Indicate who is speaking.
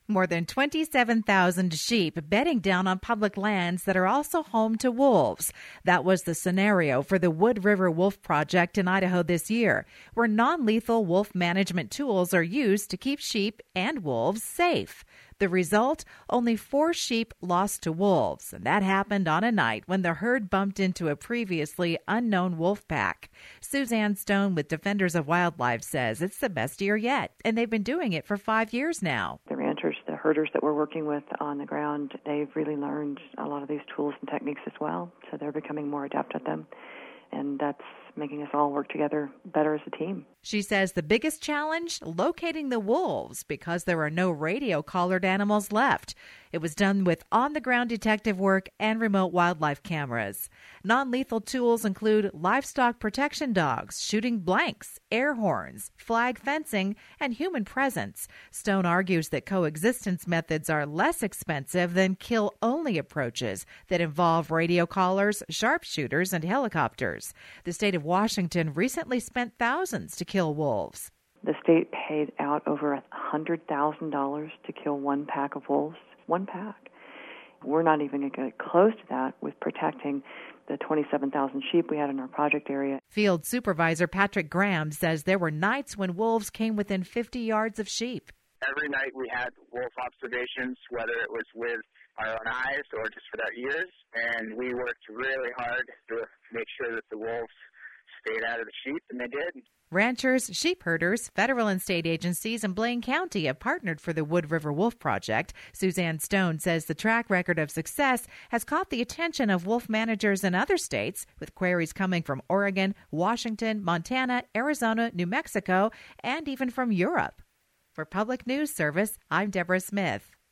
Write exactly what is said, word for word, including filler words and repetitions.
Speaker 1: More than twenty-seven thousand sheep bedding down on public lands that are also home to wolves. That was the scenario for the Wood River Wolf Project in Idaho this year, where non-lethal wolf management tools are used to keep sheep and wolves safe. The result? Only four sheep lost to wolves, and that happened on a night when the herd bumped into a previously unknown wolf pack. Suzanne Stone with Defenders of Wildlife says it's the best year yet, and they've been doing it for five years now.
Speaker 2: The ranchers, the herders that we're working with on the ground, they've really learned a lot of these tools and techniques as well, so they're becoming more adept at them, and that's making us all work together better as a team.
Speaker 1: She says the biggest challenge, locating the wolves, because there are no radio-collared animals left. It was done with on-the-ground detective work and remote wildlife cameras. Non-lethal tools include livestock protection dogs, shooting blanks, air horns, flag fencing, and human presence. Stone argues that coexistence methods are less expensive than kill-only approaches that involve radio collars, sharpshooters, and helicopters. The state of Washington recently spent thousands to kill wolves.
Speaker 2: The state paid out over one hundred thousand dollars to kill one pack of wolves. One pack. We're not even going to get close to that with protecting the twenty-seven thousand sheep we had in our project area.
Speaker 1: Field Supervisor Patrick Graham says there were nights when wolves came within fifty yards of sheep.
Speaker 3: Every night we had wolf observations, whether it was with our own eyes or just with our ears, and we worked really hard to make sure that the wolves stayed out of the sheep, and they did.
Speaker 1: Ranchers, sheep herders, federal and state agencies, and Blaine County have partnered for the Wood River Wolf Project. Suzanne Stone says the track record of success has caught the attention of wolf managers in other states, with queries coming from Oregon, Washington, Montana, Arizona, New Mexico, and even from Europe. For Public News Service, I'm Deborah Smith.